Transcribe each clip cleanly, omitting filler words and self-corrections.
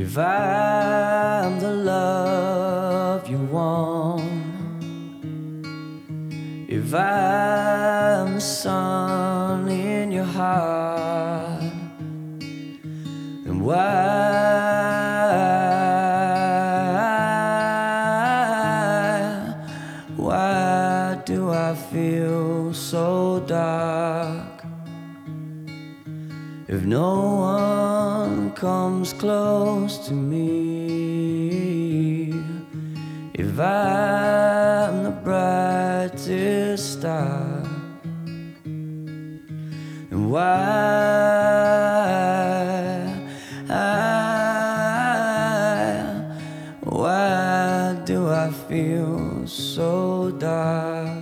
If I'm the love you want, if I'm the sun in your heart, then why do I feel so dark? If no one comes close to me, if I'm the brightest star, then why do I feel so dark?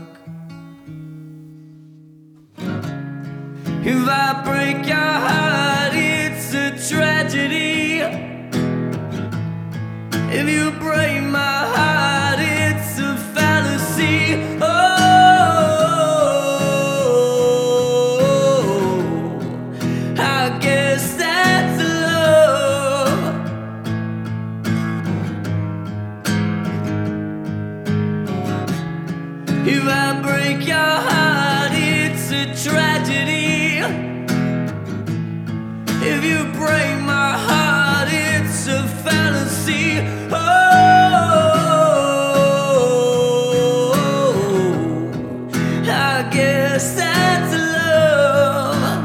If I break your heart, it's a tragedy. If you break my heart, it's a fallacy. Oh, I guess that's love. If I break your heart, it's a tragedy. If you break my heart, it's a fallacy. Oh, I guess that's love.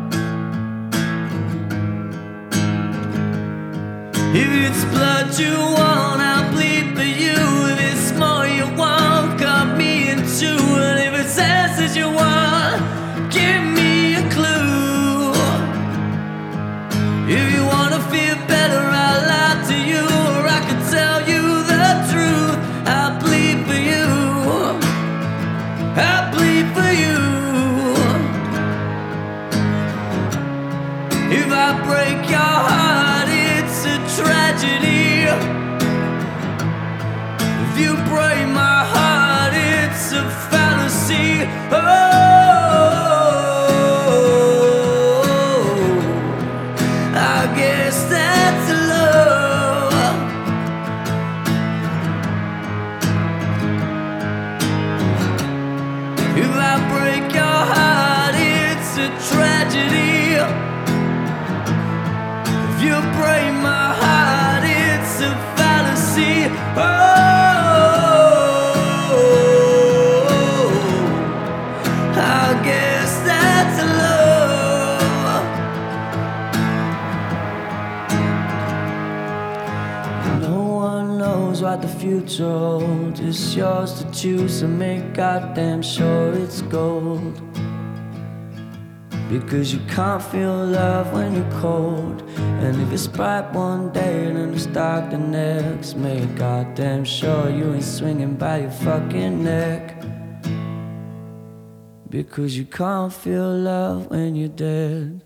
If it's blood you want, I'll bleed for you. If it's more you want, cut me in two. And if it's answers you want, give me a clue. If you wanna feel better, I'll lie to you, or I could tell you the truth. I bleed for you, I bleed for you. If I break your heart, it's a tragedy. If you break my heart, it's a fallacy. Oh, I guess that's love. If I break your heart, it's a tragedy. If you break my heart, it's a fallacy. Oh, I guess that's love. No one knows what the future holds. It's yours to choose, so make goddamn sure it's gold. Because you can't feel love when you're cold. And if it's bright one day and then it's dark the next, make goddamn sure you ain't swinging by your fucking neck. Because you can't feel love when you're dead.